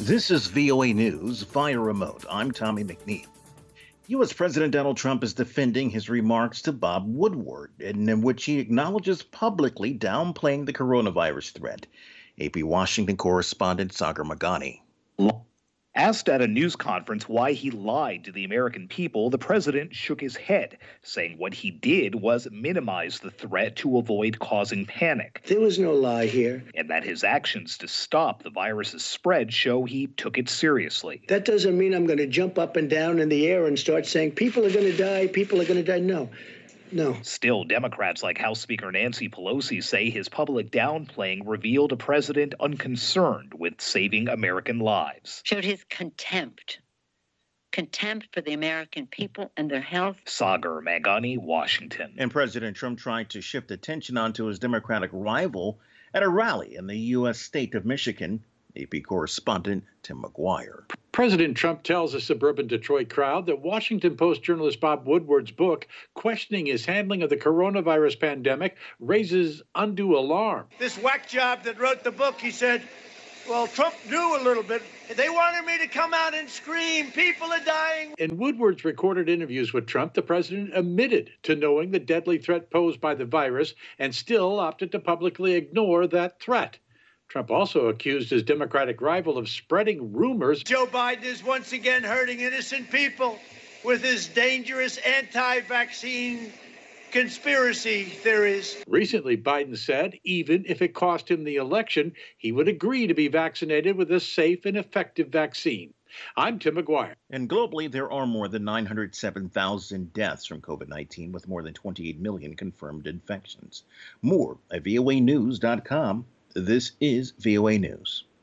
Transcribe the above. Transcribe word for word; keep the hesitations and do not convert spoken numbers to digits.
This is V O A News via remote. I'm Tommy McNeil. U S. President Donald Trump is defending his remarks to Bob Woodward, in which he acknowledges publicly downplaying the coronavirus threat. A P Washington correspondent Sagar Meghani. Asked at a news conference why he lied to the American people, the president shook his head, saying what he did was minimize the threat to avoid causing panic. There was no lie here. And that his actions to stop the virus's spread show he took it seriously. That doesn't mean I'm going to jump up and down in the air and start saying people are going to die, people are going to die. No. No. Still, Democrats like House Speaker Nancy Pelosi say his public downplaying revealed a president unconcerned with saving American lives. Showed his contempt. Contempt for the American people and their health. Sagar Meghani, Washington. And President Trump tried to shift attention onto his Democratic rival at a rally in the U S state of Michigan. A P correspondent Tim McGuire. President Trump tells a suburban Detroit crowd that Washington Post journalist Bob Woodward's book, questioning his handling of the coronavirus pandemic, raises undue alarm. This whack job that wrote the book, he said, well, Trump knew a little bit. They wanted me to come out and scream, people are dying. In Woodward's recorded interviews with Trump, the president admitted to knowing the deadly threat posed by the virus and still opted to publicly ignore that threat. Trump also accused his Democratic rival of spreading rumors. Joe Biden is once again hurting innocent people with his dangerous anti-vaccine conspiracy theories. Recently, Biden said even if it cost him the election, he would agree to be vaccinated with a safe and effective vaccine. I'm Tim McGuire. And globally, there are more than nine hundred seven thousand deaths from COVID nineteen, with more than twenty-eight million confirmed infections. More at V O A news dot com. This is V O A News.